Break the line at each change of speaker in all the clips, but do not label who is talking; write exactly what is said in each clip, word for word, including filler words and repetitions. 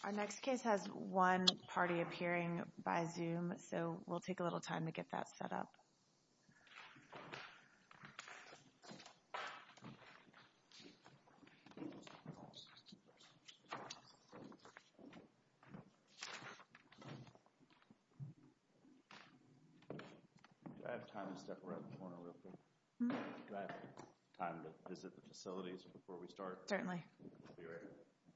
Our next case has one party appearing by Zoom, so we'll take a little time to get that set up.
Do I have time to step around the corner real quick?
Hmm?
Do I have time to visit the facilities before we start?
Certainly.
I'll be right back.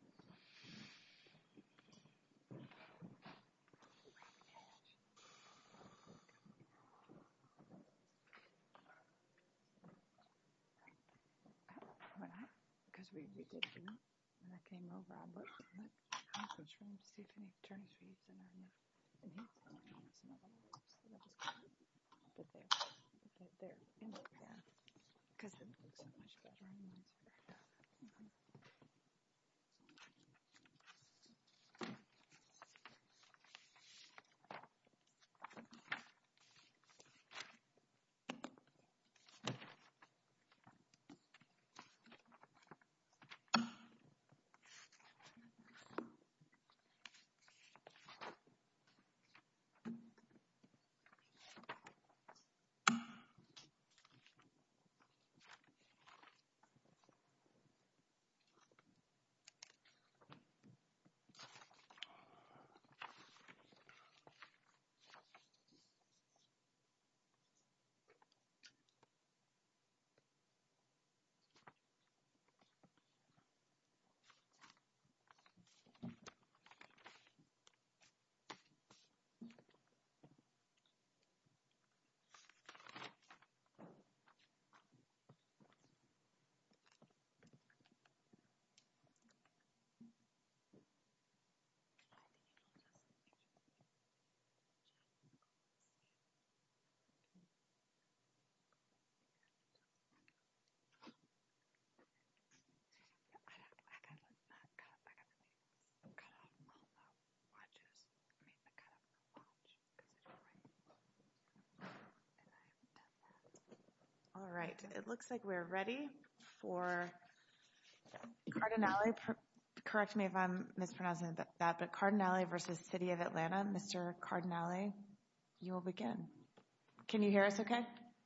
Because we, we did do it. When I came over, I looked at the conference room to see if any attorneys were using her. And he was some other ones. So that was good. But they're, they're, they're in it there. Because it looks so much better and nicer. Mm-hmm.
All right, it looks like we're ready for Cardinale. Correct me if I'm mispronouncing that, but Cardinale versus City of Atlanta. Mister Cardinale, you will begin. Can you hear us okay?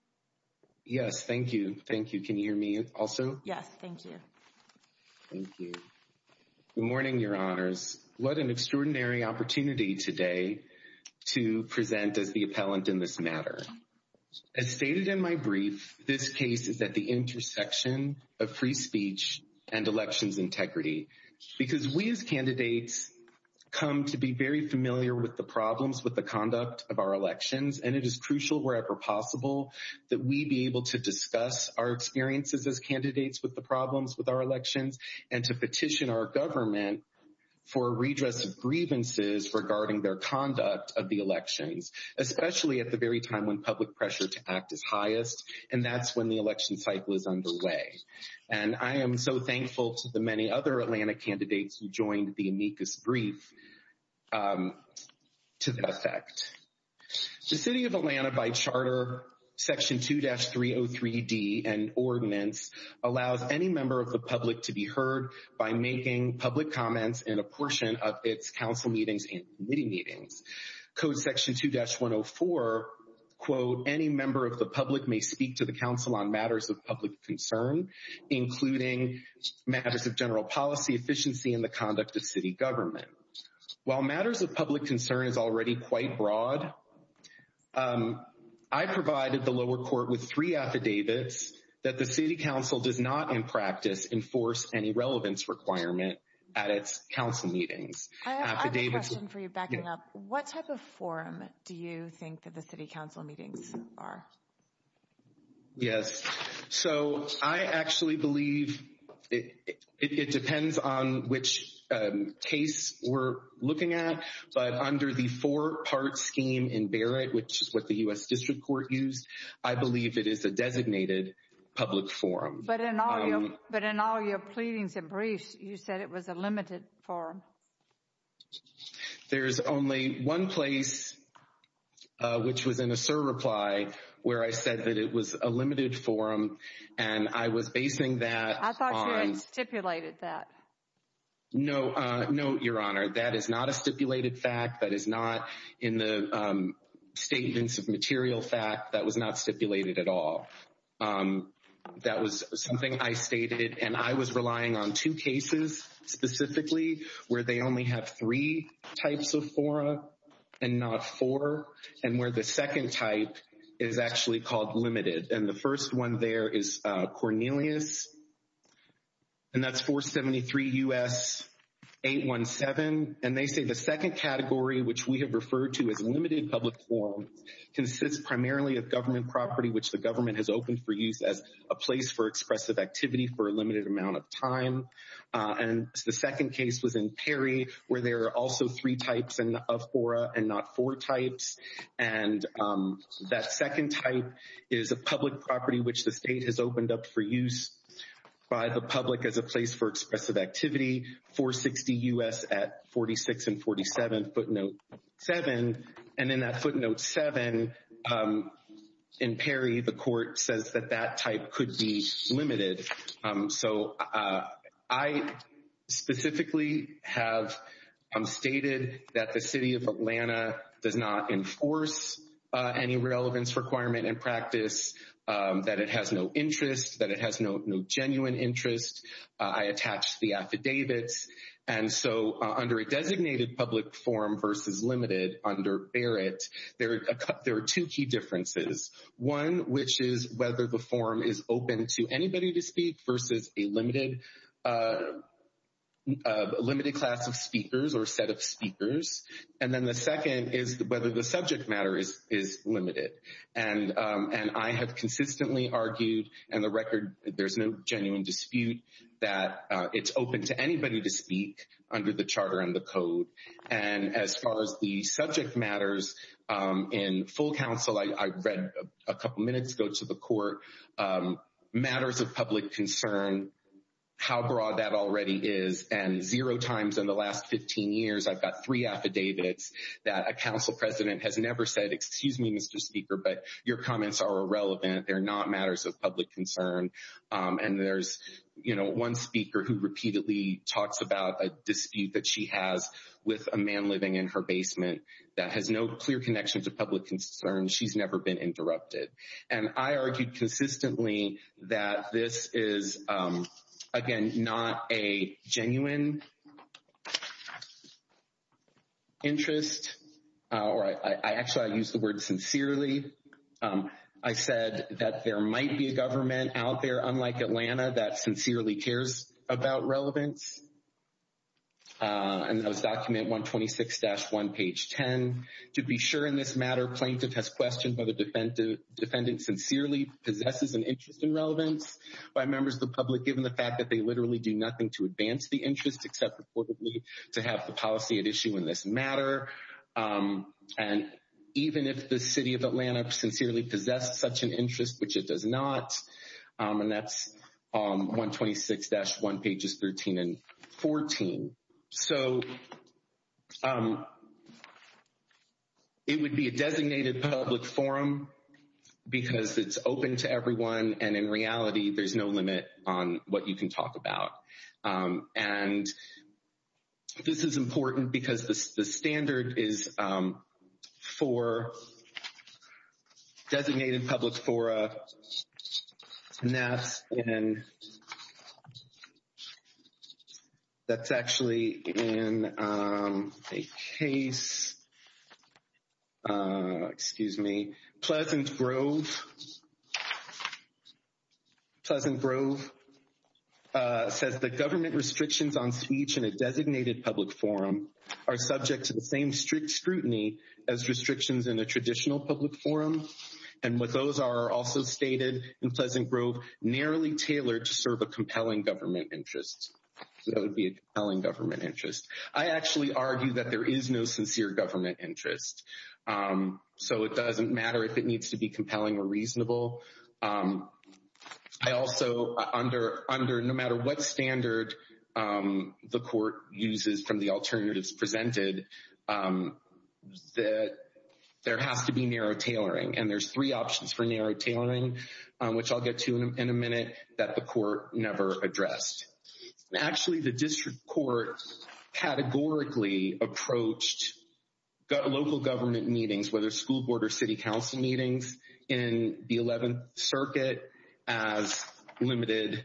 Yes, thank you. Thank you. Can you hear me also?
Yes, thank you.
Thank you. Good morning, Your Honors. What an extraordinary opportunity today to present as the appellant in this matter. As stated in my brief, this case is at the intersection of free speech and elections integrity, because we as candidates come to be very familiar with the problems with the conduct of our elections, and it is crucial wherever possible that we be able to discuss our experiences as candidates with the problems with our elections and to petition our government for a redress of grievances regarding their conduct of the elections, especially at the very time when public pressure to act is highest, and that's when the election cycle is underway. And I am so thankful to the many other Atlanta candidates who joined the amicus brief um, to that effect. The City of Atlanta, by charter, Section two dash three oh three D and ordinance allows any member of the public to be heard by making public comments in a portion of its council meetings and committee meetings. Code Section two dash one oh four, quote, any member of the public may speak to the council on matters of public concern, including matters of general policy, efficiency, and the conduct of city government. While matters of public concern is already quite broad, um, I provided the lower court with three affidavits that the city council does not in practice enforce any relevance requirement at its council meetings.
I have,
affidavits,
I have a question for you backing
yeah.
up. What type of forum do you think that the city council meetings are?
Yes. So I actually believe it, it, it depends on which Um, case we're looking at, but under the four-part scheme in Barrett, which is what the U S District Court used, I believe it is a designated public forum.
But in all
um,
your but in all your pleadings and briefs, you said it was a limited forum.
There's only one place, uh, which was in a S I R reply, where I said that it was a limited forum, and I was basing that
I thought
on,
you had stipulated that.
No, uh, no, Your Honor. That is not a stipulated fact. That is not in the um, statements of material fact. That was not stipulated at all. Um, that was something I stated, and I was relying on two cases specifically where they only have three types of fora and not four, and where the second type is actually called limited. And the first one there is uh, Cornelius, and that's four seventy-three U S eight one seven, and they say the second category, which we have referred to as limited public forum, consists primarily of government property which the government has opened for use as a place for expressive activity for a limited amount of time. Uh, and the second case was in Perry, where there are also three types in, of fora and not four types. And um, that second type is a public property which the state has opened up for use by the public as a place for expressive activity, four sixty U S at forty-six and forty-seven, footnote seven. And in that footnote seven, um, in Perry, the court says that that type could be limited. Um, so uh, I specifically have um, stated that the city of Atlanta does not enforce uh, any relevance requirement in practice, Um, that it has no interest, that it has no, no genuine interest. Uh, I attached the affidavits. And so uh, under a designated public forum versus limited under Barrett, there are, a, there are two key differences. One, which is whether the forum is open to anybody to speak versus a limited uh a limited class of speakers or set of speakers. And then the second is whether the subject matter is, is limited. And, um, and I have consistently argued, and the record, there's no genuine dispute that, uh, it's open to anybody to speak under the charter and the code. And as far as the subject matters, um, in full counsel, I, I read a, a couple minutes ago to the court, um, matters of public concern, how broad that already is, and zero times in the last fifteen years, I've got three affidavits that a council president has never said, excuse me, Mister Speaker, but your comments are irrelevant. They're not matters of public concern. Um, and there's, you know, one speaker who repeatedly talks about a dispute that she has with a man living in her basement that has no clear connection to public concern. She's never been interrupted. And I argued consistently that this is, um, again, not a genuine interest, uh, or I, I actually I used the word sincerely. Um, I said that there might be a government out there, unlike Atlanta, that sincerely cares about relevance. Uh, and that was document one twenty-six dash one, page ten. To be sure in this matter, plaintiff has questioned whether defendant, defendant sincerely possesses an interest in relevance by members of the public, given the fact that they literally do nothing to advance the interest except reportedly to have the policy at issue in this matter. Um, and even if the city of Atlanta sincerely possessed such an interest, which it does not, um, and that's um, one twenty-six dash one, pages thirteen and fourteen. So um, it would be a designated public forum because it's open to everyone, and in reality, there's no limit on what you can talk about. Um, and this is important because the, the standard is um, for designated public fora, and that's in... That's actually in um, a case, uh, excuse me, Pleasant Grove. Pleasant Grove uh, says that government restrictions on speech in a designated public forum are subject to the same strict scrutiny as restrictions in a traditional public forum. And what those are are also stated in Pleasant Grove, narrowly tailored to serve a compelling government interest. So that would be a compelling government interest. I actually argue that there is no sincere government interest. Um, so it doesn't matter if it needs to be compelling or reasonable. Um, I also, uh, under, under no matter what standard um, the court uses from the alternatives presented, um, that there has to be narrow tailoring. And there's three options for narrow tailoring, um, which I'll get to in a, in a minute, that the court never addressed. Actually, the district court categorically approached go- local government meetings, whether school board or city council meetings in the eleventh Circuit, as limited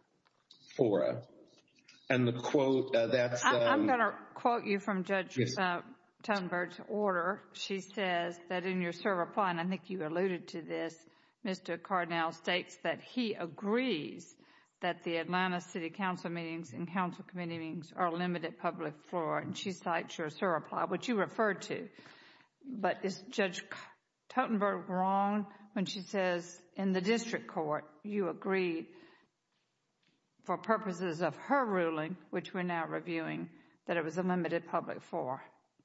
fora. And the quote, uh, that's... Um,
I'm going to quote you from Judge
yes.
uh, Totenberg's order. She says that in your sir reply, and I think you alluded to this, Mister Cardinal states that he agrees that the Atlanta City Council meetings and council committee meetings are limited public floor, and she cites your sir reply, which you referred to. But is Judge Totenberg wrong when she says in the district court you agreed for purposes of her ruling, which we're now reviewing, that it was a limited public floor?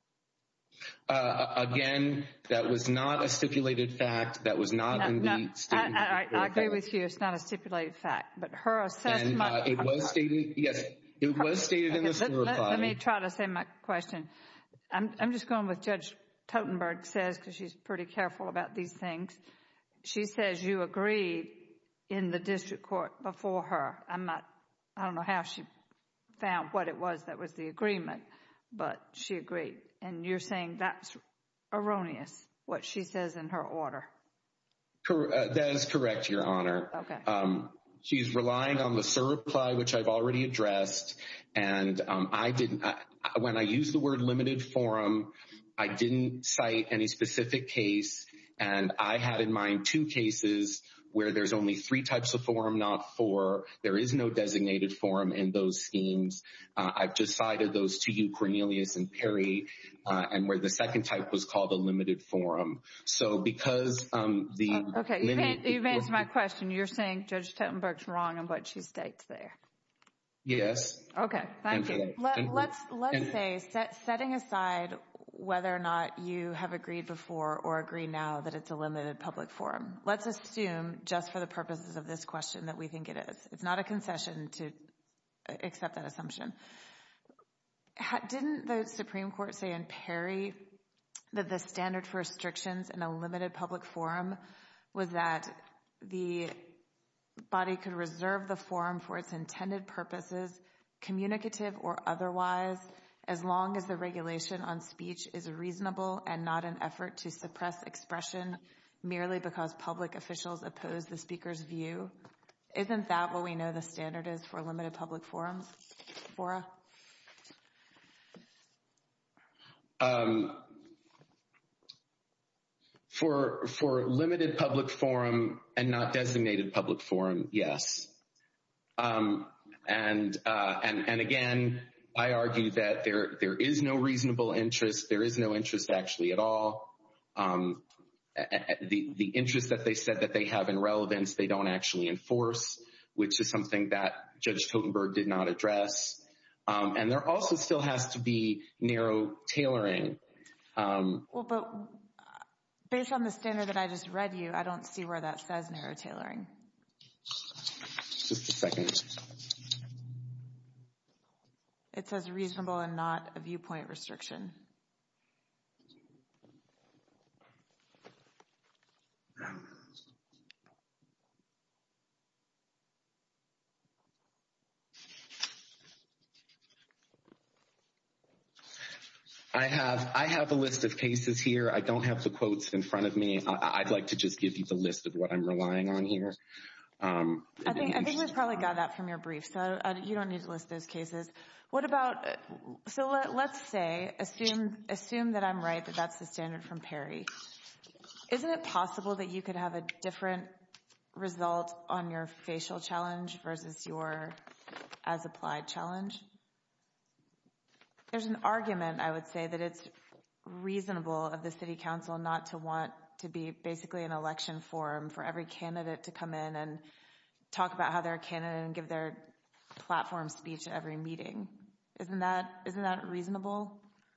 Uh, again, that was not a stipulated fact. That was not
no,
in
no,
the statement.
I, I, I agree with you. It's not a stipulated fact. But her assessment...
And uh, it was stated, yes, it
her,
was stated
okay,
in the
let,
reply.
Let, let me try to say my question. I'm, I'm just going with Judge Totenberg says, because she's pretty careful about these things. She says you agreed in the district court before her. I'm not, I don't know how she found what it was that was the agreement, but she agreed. And you're saying that's erroneous, what she says in her order.
Cor- uh, that is correct, Your Honor.
Okay.
Um, she's relying on the sir reply, which I've already addressed. And um, I didn't, I, when I used the word limited forum, I didn't cite any specific case. And I had in mind two cases where there's only three types of forum, not four. There is no designated forum in those schemes. Uh, I've just cited those to you, Cornelius and Perry, uh, and where the second type was called a limited forum. So because um, the...
Uh, okay, you've, an, you've answered my question. You're saying Judge Totenberg's wrong in what she states there.
Yes.
Okay, thank
and
you.
Let,
and
let's let's
and,
say, set, setting aside whether or not you have agreed before or agree now that it's a limited public forum, let's assume, just for the purposes of this question, that we think it is. It's not a concession to accept that assumption. Ha, didn't the Supreme Court say in Perry that the standard for restrictions in a limited public forum was that the body could reserve the forum for its intended purposes, communicative or otherwise, as long as the regulation on speech is reasonable and not an effort to suppress expression merely because public officials oppose the speaker's view? Isn't that what we know the standard is for limited public forums, fora?
Um, for for limited public forum and not designated public forum, yes. Um, and uh, and and again, I argue that there there is no reasonable interest. There is no interest actually at all. Um, the the interest that they said that they have in relevance, they don't actually enforce, which is something that Judge Totenberg did not address. Um, and there also still has to be narrow tailoring. Um,
well, but based on the standard that I just read you, I don't see where that says narrow tailoring.
Just a second.
It says reasonable and not a viewpoint restriction.
I have I have a list of cases here. I don't have the quotes in front of me. I, I'd like to just give you the list of what I'm relying on here. Um,
I think I think we probably got that from your brief, so I, you don't need to list those cases. What about, so let, let's say, assume assume that I'm right, that that's the standard from Perry. Isn't it possible that you could have a different result on your facial challenge versus your as-applied challenge? There's an argument, I would say, that it's reasonable of the city council not to want to be basically an election forum for every candidate to come in and talk about how they're a candidate and give their platform speech at every meeting. Isn't that isn't that reasonable?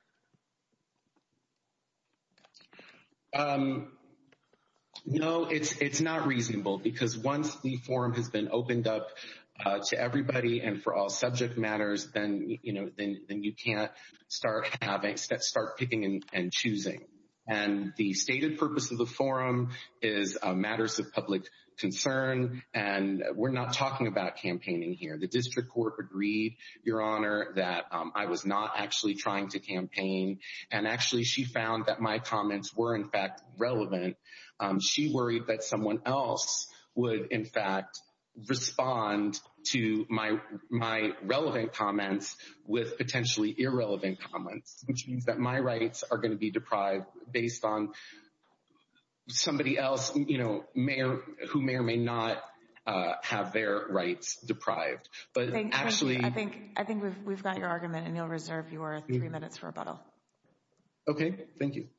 Um, no, it's it's not reasonable, because once the forum has been opened up uh, to everybody and for all subject matters, then you know then then you can't start having start picking and, and choosing. And the stated purpose of the forum is uh, matters of public concern, and we're not talking about campaigning here. The district court agreed, Your Honor, that um, I was not actually trying to campaign, and actually she found that my comments were in fact relevant. Um, she worried that someone else would in fact respond to my my relevant comments with potentially irrelevant comments, which means that my rights are going to be deprived based on somebody else, you know, may or, who may or may not uh, have their rights deprived. But
Thank,
actually,
thank I think I think we've we've got your argument, and you'll reserve your three mm-hmm. minutes for rebuttal.
Okay, thank you,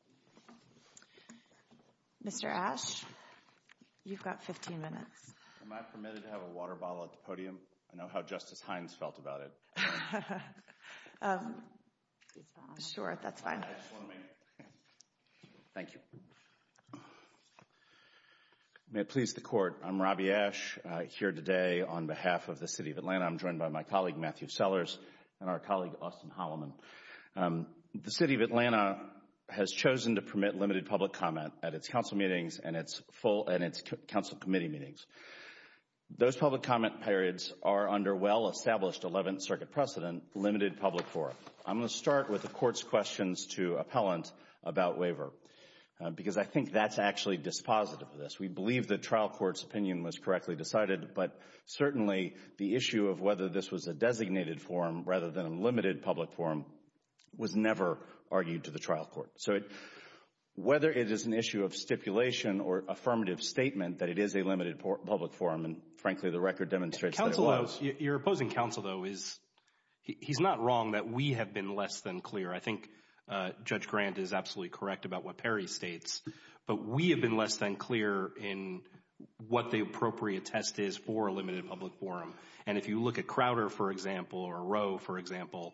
Mister Ash. You've got fifteen minutes.
Am I permitted to have a water bottle at the podium? I know how Justice Hines felt about it.
um, sure, that's fine.
I just want to make... Thank you. May it please the Court, I'm Robbie Ash, uh, here today on behalf of the City of Atlanta. I'm joined by my colleague Matthew Sellers and our colleague Austin Holloman. Um, the City of Atlanta has chosen to permit limited public comment at its council meetings and its full and its council committee meetings. Those public comment periods are under well-established eleventh Circuit precedent, limited public forum. I'm going to start with the Court's questions to appellant about waiver, uh, because I think that's actually dispositive of this. We believe the trial court's opinion was correctly decided, but certainly the issue of whether this was a designated forum rather than a limited public forum was never argued to the trial court. So it, whether it is an issue of stipulation or affirmative statement that it is a limited por- public forum, and frankly the record demonstrates counsel, that it was.
Though, your opposing counsel, though, is he, he's not wrong that we have been less than clear. I think uh, Judge Grant is absolutely correct about what Perry states, but we have been less than clear in what the appropriate test is for a limited public forum. And if you look at Crowder, for example, or Rowe, for example,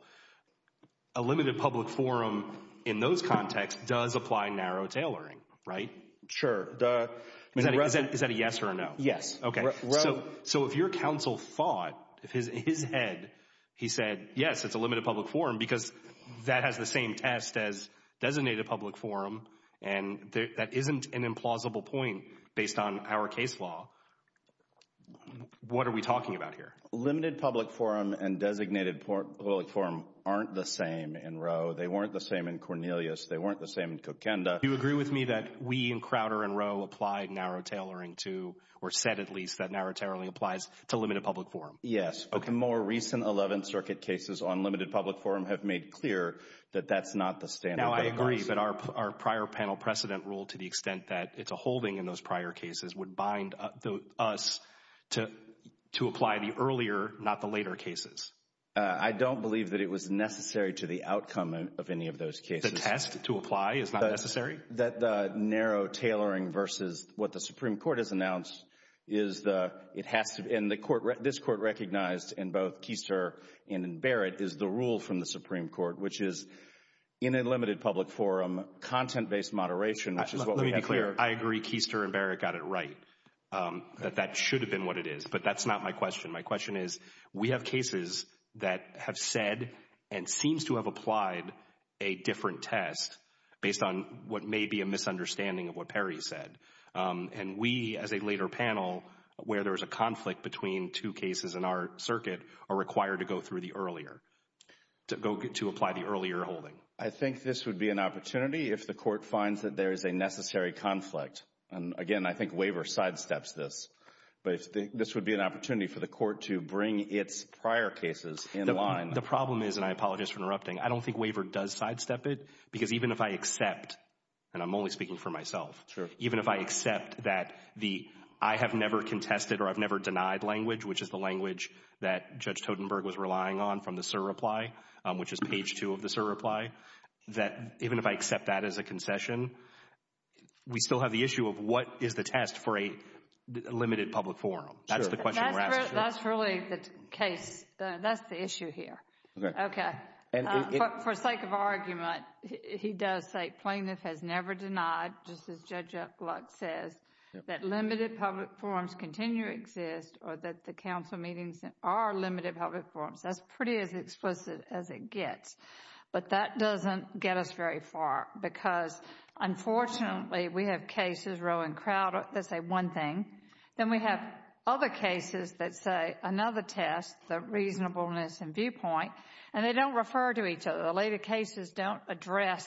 a limited public forum in those contexts does apply narrow tailoring, right?
Sure. The,
is, that a, is, that, is that a yes or a no?
Yes.
Okay. Ro- so, so if your counsel thought, if his, his head, he said, yes, it's a limited public forum because that has the same test as designated public forum, and there, that isn't an implausible point based on our case law, what are we talking about here?
Limited public forum and designated por- public forum aren't the same in Rowe. They weren't the same in Cornelius. They weren't the same in Kokenda.
Do you agree with me that we in Crowder and Rowe applied narrow tailoring to, or said at least that narrow tailoring applies to limited public forum?
Yes, but okay. The more recent eleventh Circuit cases on limited public forum have made clear that that's not the standard.
Now, I agree, but our our prior panel precedent rule, to the extent that it's a holding in those prior cases, would bind uh, the, us to to apply the earlier, not the later cases.
Uh, I don't believe that it was necessary to the outcome of any of those cases.
The test to apply is not
that,
necessary?
That the narrow tailoring versus what the Supreme Court has announced is the, it has to, and the court, this court recognized in both Keister and in Barrett is the rule from the Supreme Court, which is in a limited public forum, content-based moderation, which is
I,
what
let
we
me
have
be clear.
here.
I agree Keister and Barrett got it right. Um, okay. That that should have been what it is, but that's not my question. My question is, we have cases that have said and seems to have applied a different test based on what may be a misunderstanding of what Perry said. Um, and we, as a later panel, where there's a conflict between two cases in our circuit, are required to go through the earlier, to go to apply the earlier holding.
I think this would be an opportunity if the court finds that there is a necessary conflict. And again, I think waiver sidesteps this. But if the, this would be an opportunity for the court to bring its prior cases in
the,
line.
The problem is, and I apologize for interrupting, I don't think waiver does sidestep it, because even if I accept, and I'm only speaking for myself,
sure.
even if I accept that the I have never contested or I've never denied language, which is the language that Judge Totenberg was relying on from the Sir reply, um, which is page two of the Sir reply, that even if I accept that as a concession, we still have the issue of what is the test for a limited public forum. That's
sure.
the question
that's
we're asking.
Re- that's really the case. Uh, that's the issue here.
Okay.
Okay.
And
uh,
it, it,
for, for sake of argument, he, he does say plaintiff has never denied, just as Judge Luck says, yep. that limited public forums continue to exist or that the council meetings are limited public forums. That's pretty as explicit as it gets. But that doesn't get us very far because, unfortunately, we have cases, Rowe and Crowder, that say one thing, Then we have other cases that say another test, the reasonableness and viewpoint, and they don't refer to each other. The later cases don't address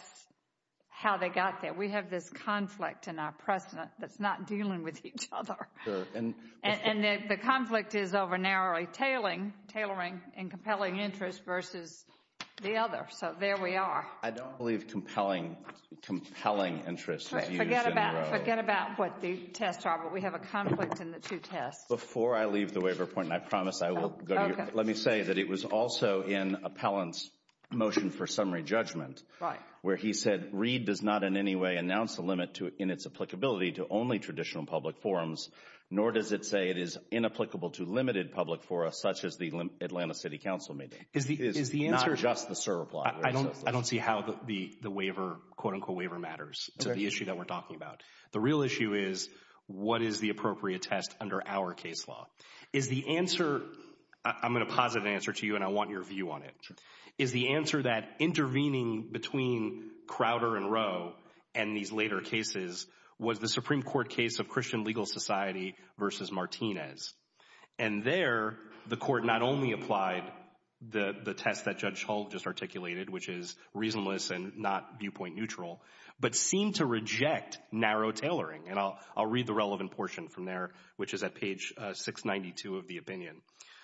how they got there. We have this conflict in our precedent that's not dealing with each other.
Sure. And,
and, and the, the conflict is over narrowly tailoring, tailoring and compelling interest versus the other. So there we are.
I don't believe compelling compelling interest is used
forget
in
about
Roe.
Forget about what the tests are, but we have a conflict in the two tests.
Before I leave the waiver point, and I promise I will
Oh,
go to
okay.
you, let me say that it was also in appellant's motion for summary judgment,
Right.
where he said Reed does not in any way announce a limit to in its applicability to only traditional public forums, nor does it say it is inapplicable to limited public fora such as the Lim- Atlanta City Council meeting.
Is the
It is
is the answer
not just the Sir reply?
I, I don't I don't see how the, the, the waiver, quote unquote waiver matters to
Okay.
the issue that we're talking about. The real issue is what is the appropriate test under our case law? Is the answer, I, I'm going to posit an answer to you and I want your view on it. Sure. Is the answer that intervening between Crowder and Roe and these later cases was the Supreme Court case of Christian Legal Society versus Martinez? And there, the court not only applied the, the test that Judge Hull just articulated, which is reasonableness and not viewpoint neutral, but seemed to reject narrow tailoring. And I'll, I'll read the relevant portion from there, which is at page uh, six ninety-two of the opinion.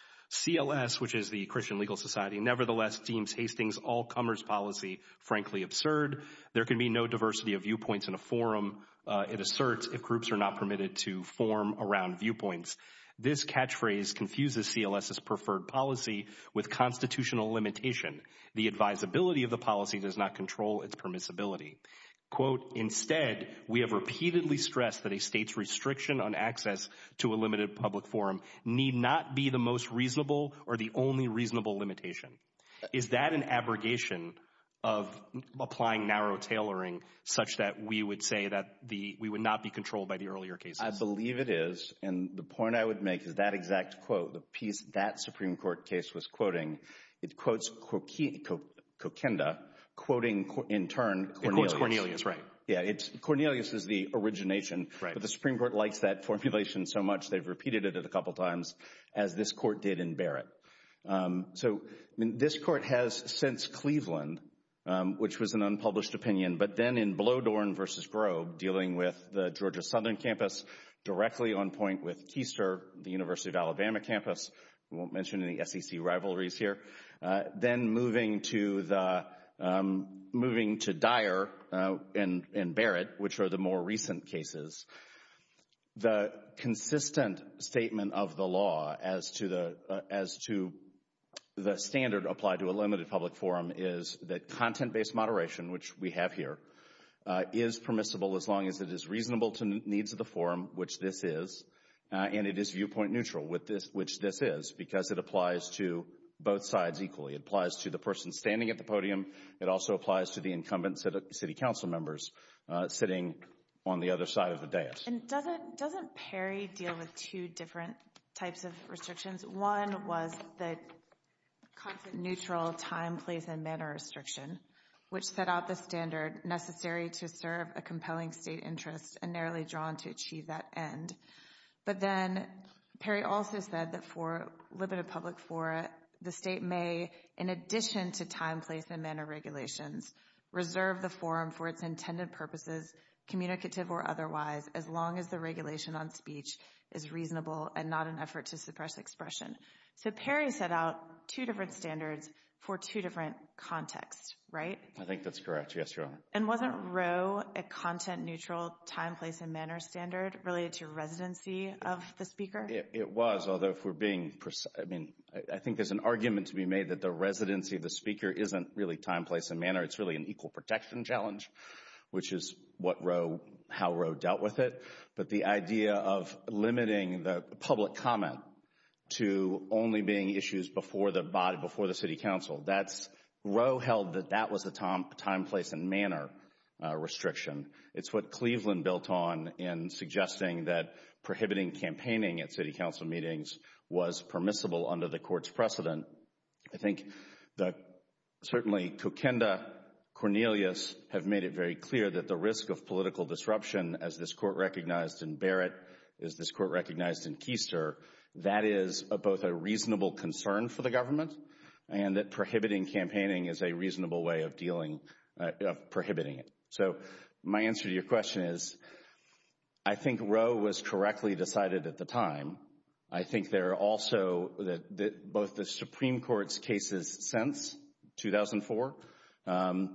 C L S, which is the Christian Legal Society, nevertheless deems Hastings' all-comers policy frankly absurd. There can be no diversity of viewpoints in a forum, uh, it asserts, if groups are not permitted to form around viewpoints. This catchphrase confuses C L S's preferred policy with constitutional limitation. The advisability of the policy does not control its permissibility. Quote, instead, we have repeatedly stressed that a state's restriction on access to a limited public forum need not be the most reasonable or the only reasonable limitation. Is that an abrogation of applying narrow tailoring such that we would say that the we would not be controlled by the earlier cases?
I believe it is. And the point I would make is that exact quote, the piece that Supreme Court case was quoting, it quotes Kokenda, quoting in turn Cornelius.
It quotes Cornelius, right.
Yeah, it's Cornelius is the origination,
right.
But the Supreme Court likes that formulation so much they've repeated it a couple times, as this court did in Barrett. Um, so, I mean, this court has since Cleveland, um, which was an unpublished opinion, but then in Blodorn versus Grobe, dealing with the Georgia Southern campus, directly on point with Keister, the University of Alabama campus. We won't mention any S E C rivalries here. Uh, then moving to the Um, moving to Dyer uh, and, and Barrett, which are the more recent cases, the consistent statement of the law as to the uh, as to the standard applied to a limited public forum is that content-based moderation, which we have here, uh, is permissible as long as it is reasonable to needs of the forum, which this is, uh, and it is viewpoint neutral, with this, which this is, because it applies to both sides equally. It applies to the person standing at the podium. It also applies to the incumbent city council members uh, sitting on the other side of the dais.
And doesn't doesn't Perry deal with two different types of restrictions? One was the content neutral time, place, and manner restriction, which set out the standard necessary to serve a compelling state interest and narrowly drawn to achieve that end. But then Perry also said that for limited public fora, the state may, in addition to time, place, and manner regulations, reserve the forum for its intended purposes, communicative or otherwise, as long as the regulation on speech is reasonable and not an effort to suppress expression. So Perry set out two different standards for two different contexts, right?
I think that's correct. Yes, Your Honor. And
wasn't Roe a content-neutral time, place, and manner standard related to residency of the speaker?
It, it was, although if we're being precise, I mean, I, I think there's an argument to be made that the residency of the speaker isn't really time, place, and manner. It's really an equal protection challenge, which is what Roe, how Roe dealt with it. But the idea of limiting the public comment to only being issues before the body, before the city council, that's, Roe held that that was a time, time place, and manner uh, restriction. It's what Cleveland built on in suggesting that prohibiting campaigning at city council meetings was permissible under the court's precedent. I think the, certainly Kokenda, Cornelius have made it very clear that the risk of political disruption, as this court recognized in Barrett, as this court recognized in Keister, that is a, both a reasonable concern for the government and that prohibiting campaigning is a reasonable way of dealing, uh, of prohibiting it. So my answer to your question is, I think Roe was correctly decided at the time. I think there are also that, that both the Supreme Court's cases since two thousand four, um,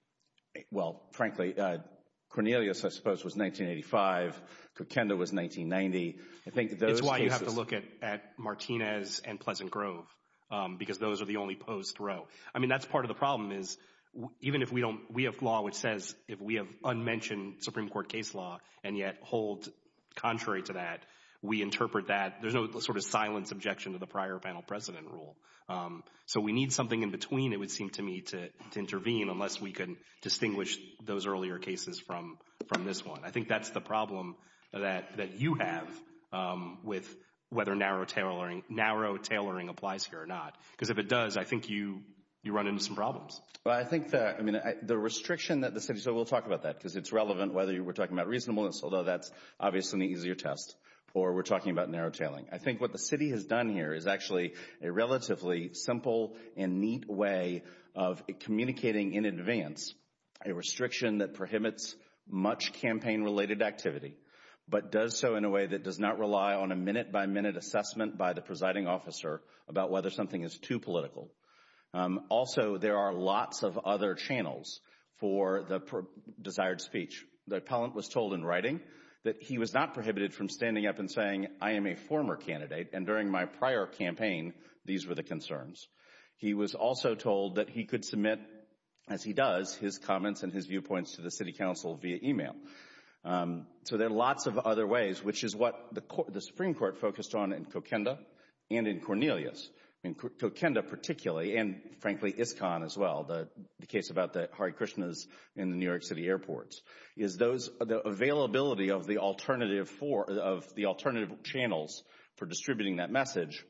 well, frankly, uh, Cornelius, I suppose, was nineteen eighty-five. Kokenda was nineteen ninety. I think those
It's why
cases,
you have to look at, at Martinez and Pleasant Grove, um, because those are the only post-Roe. I mean, that's part of the problem is w- even if we don't, we have law which says if we have unmentioned Supreme Court case law and yet hold contrary to that, we interpret that. There's no sort of silence objection to the prior panel precedent rule. Um, so we need something in between, it would seem to me, to, to intervene unless we can distinguish those earlier cases from, from this one. I think that's the problem that, that you have, um, with whether narrow tailoring, narrow tailoring applies here or not. Because if it does, I think you, you run into some problems.
Well, I think that, I mean, I, the restriction that the city, so we'll talk about that because it's relevant whether you were talking about reasonableness, although that's obviously an easier test, or we're talking about narrow tailoring. I think what the city has done here is actually a relatively simple and neat way of communicating in advance a restriction that prohibits much campaign-related activity, but does so in a way that does not rely on a minute-by-minute assessment by the presiding officer about whether something is too political. Um, also, there are lots of other channels for the pro- desired speech. The appellant was told in writing that he was not prohibited from standing up and saying, I am a former candidate, and during my prior campaign, these were the concerns. He was also told that he could submit, as he does, his comments and his viewpoints to the city council via email. Um, so there are lots of other ways, which is what the, court, the Supreme Court focused on in Kokenda and in Cornelius. I mean, Kokenda particularly, and frankly, ISKCON as well, the, the case about the Hare Krishnas in the New York City airports, is those, the availability of the alternative for, of the alternative channels for distributing that message,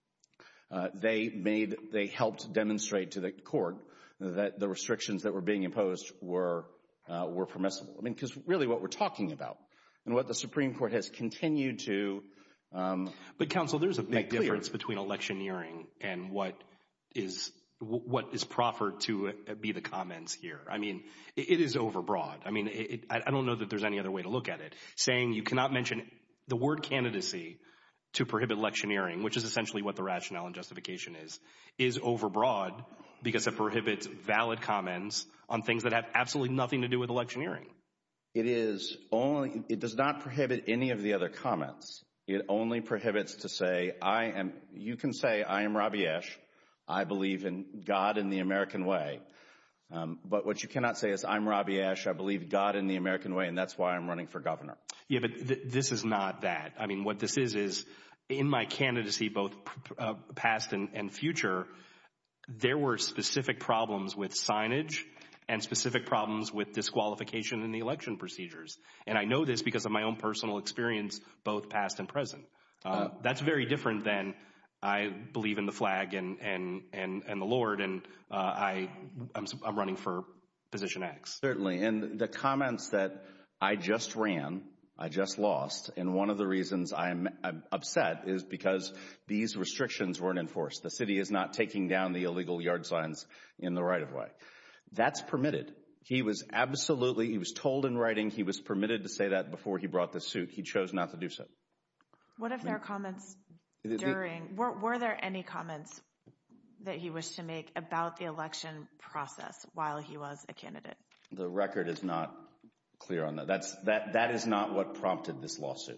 uh, they made, they helped demonstrate to the court that the restrictions that were being imposed were, uh, were permissible. I mean, because really what we're talking about and what the Supreme Court has continued to Um,
but counsel, there's a big
clear.
difference between electioneering and what is what is proffered to be the comments here. I mean, it, it is overbroad. I mean, it, it, I don't know that there's any other way to look at it. Saying you cannot mention the word candidacy to prohibit electioneering, which is essentially what the rationale and justification is, is overbroad because it prohibits valid comments on things that have absolutely nothing to do with electioneering.
It is only, it does not prohibit any of the other comments. It only prohibits to say, I am, you can say, I am Robbie Ash. I believe in God and the American way. Um, but what you cannot say is, I'm Robbie Ash. I believe God in the American way, and that's why I'm running for governor.
Yeah, but th- this is not that. I mean, what this is, is in my candidacy, both uh, past and, and future, there were specific problems with signage and specific problems with disqualification in the election procedures. And I know this because of my own personal experience, both past and present. Um, uh, that's very different than I believe in the flag and and and, and the Lord, and uh, I I'm, I'm running for position X.
Certainly, and the comments that I just ran, I just lost, and one of the reasons I'm, I'm upset is because these restrictions weren't enforced. The city is not taking down the illegal yard signs in the right-of-way. That's permitted. He was absolutely, he was told in writing he was permitted to say that before he brought this suit. He chose not to do so.
What if there are comments during, were, were there any comments that he wished to make about the election process while he was a candidate?
The record is not clear on that. That's, that, that is not what prompted this lawsuit.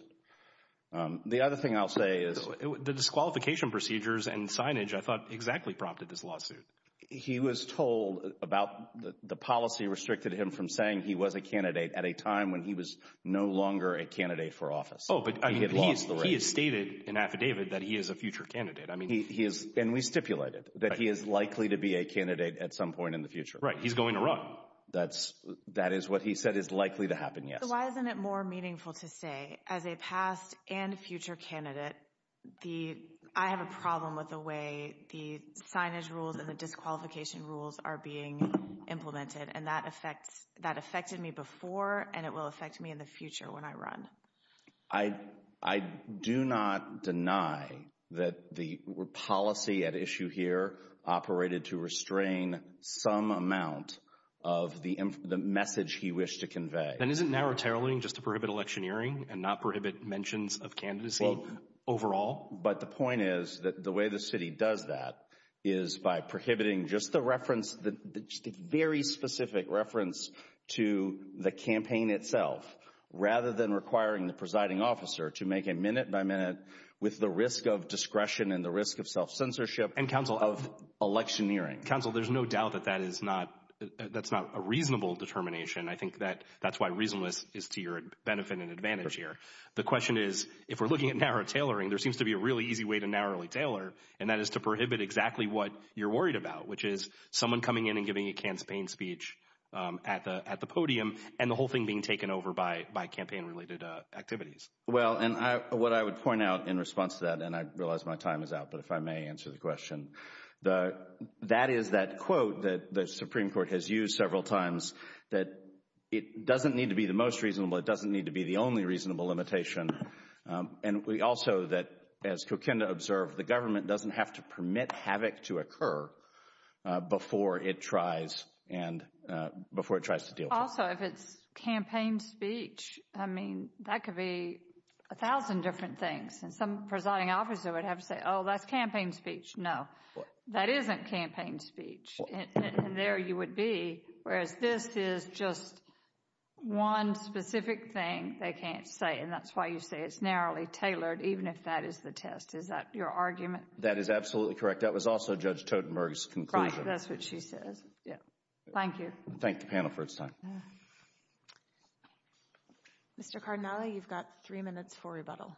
Um, the other thing I'll say is...
The disqualification procedures and signage, I thought, exactly prompted this lawsuit.
He was told about the, the policy restricted him from saying he was a candidate at a time when he was no longer a candidate for office.
Oh, but I
he
mean,
had
he,
lost
is,
the race.
he has stated in affidavit that he is a future candidate. I mean,
he, he is, and we stipulated that
right.
he is likely to be a candidate at some point in the future.
Right. He's going to run.
That's, that is what he said is likely to happen, yes.
So why isn't it more meaningful to say, as a past and future candidate, the I have a problem with the way the signage rules and the disqualification rules are being implemented, and that affects that affected me before, and it will affect me in the future when I run.
I I do not deny that the policy at issue here operated to restrain some amount of the, the message he wished to convey.
Then isn't narrow tailoring just to prohibit electioneering and not prohibit mentions of candidacy well, overall?
But the point is that the way the city does that is by prohibiting just the reference, the, the, just a very specific reference to the campaign itself, rather than requiring the presiding officer to make a minute by minute with the risk of discretion and the risk of self-censorship
and counsel
of electioneering.
Counsel, there's no doubt that that is not that's not a reasonable determination. I think that that's why reasonableness is to your benefit and advantage here. The question is, if we're looking at narrow tailoring, there seems to be a really easy way to narrowly tailor, and that is to prohibit exactly what you're worried about, which is someone coming in and giving a campaign speech um, at the at the podium, and the whole thing being taken over by by campaign-related uh, activities.
Well, and I, what I would point out in response to that, and I realize my time is out, but if I may answer the question. The, that is that quote that the Supreme Court has used several times, that it doesn't need to be the most reasonable, it doesn't need to be the only reasonable limitation. Um, and we also, that as Kokinda observed, the government doesn't have to permit havoc to occur uh, before it tries and uh, before it tries to deal with it.
Also, if it's campaign speech, I mean, that could be a thousand different things. And some presiding officer would have to say, oh, that's campaign speech. No. What? That isn't campaign speech, and, and there you would be, whereas this is just one specific thing they can't say, and that's why you say it's narrowly tailored, even if that is the test. Is that your argument?
That is absolutely correct. That was also Judge Totenberg's conclusion.
Right, that's what she says. Yeah. Thank you.
Thank the panel for its time.
Uh, Mister Cardinale, you've got three minutes for rebuttal.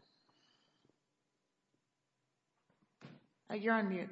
Uh, you're on mute.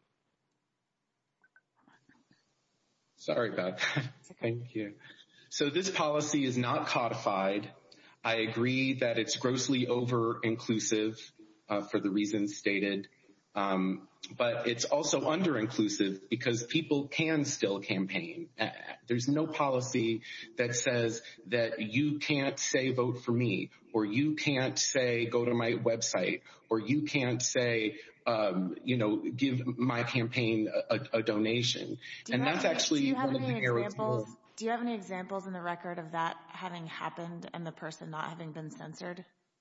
Sorry about that. Thank you. So this policy is not codified. I agree that it's grossly over-inclusive uh, for the reasons stated, um, but it's also under-inclusive because people can still campaign. Uh, there's no policy that says that you can't say vote for me, or you can't say go to my website, or you can't say Um, you know, give my campaign a, a donation. And that's
any,
actually one of the
examples. Do you have any examples in the record of that having happened and the person not having been censored?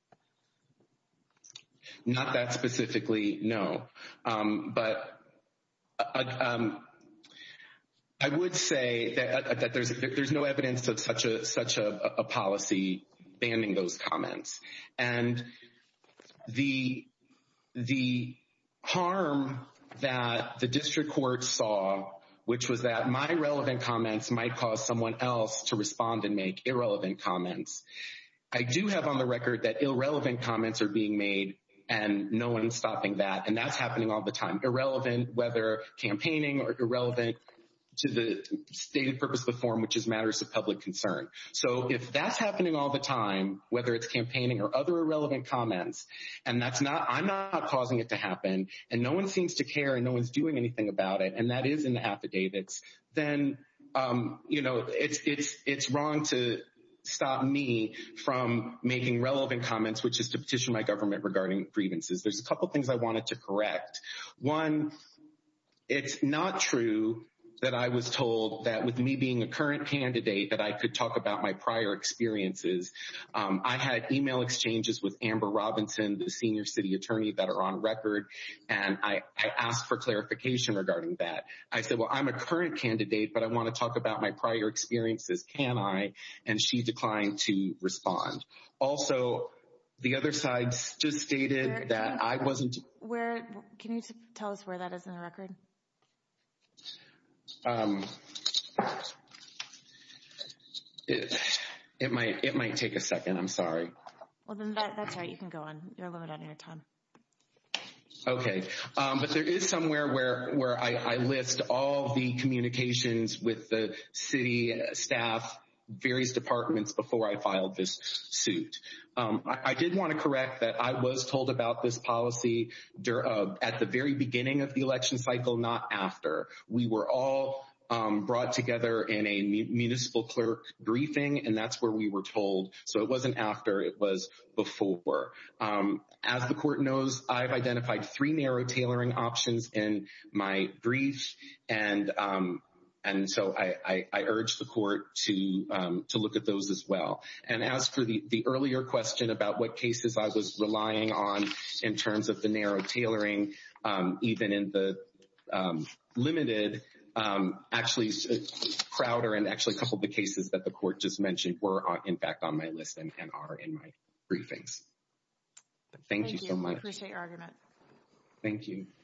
Not that specifically, no. Um, but uh, um, I would say that, uh, that there's there's no evidence of such a such a, a policy banning those comments. And the the harm that the district court saw, which was that my relevant comments might cause someone else to respond and make irrelevant comments. I do have on the record that irrelevant comments are being made and no one's stopping that, and that's happening all the time. Irrelevant, whether campaigning, or irrelevant to the stated purpose of the form, which is matters of public concern. So if that's happening all the time, whether it's campaigning or other irrelevant comments, and that's not, I'm not causing it to happen, and no one seems to care and no one's doing anything about it, and that is in the affidavits, then, um, you know, it's, it's, it's wrong to stop me from making relevant comments, which is to petition my government regarding grievances. There's a couple things I wanted to correct. One, it's not true that I was told that with me being a current candidate that I could talk about my prior experiences. Um, I had email exchanges with Amber Robinson, the senior city attorney, that are on record, and I, I asked for clarification regarding that. I said, well, I'm a current candidate, but I want to talk about my prior experiences. Can I? And she declined to respond. Also, the other side just stated where, that I wasn't...
Where, can you t- tell us where that is in the record?
Um, it, it might it might take a second. I'm sorry.
Well, then that, that's right. You can go on. You're limited on your time.
Okay. Um, but there is somewhere where where I, I list all the communications with the city staff, various departments before I filed this suit. Um, I, I did want to correct that I was told about this policy dur- uh, at the very beginning of the election cycle, not after. We were all um, brought together in a mu- municipal clerk briefing, and that's where we were told. So it wasn't after, it was before. Um, as the court knows, I've identified three narrow tailoring options in my brief, and um, and so I, I, I urge the court to um, to look at those as well. And as for the, the earlier question about what cases I was relying on in terms of the narrow tailoring, um, even in the um, limited, um, actually Crowder and actually a couple of the cases that the court just mentioned were on, in fact on my list and, and are in my briefings. Thank, Thank you, you so much.
Appreciate your argument.
Thank you.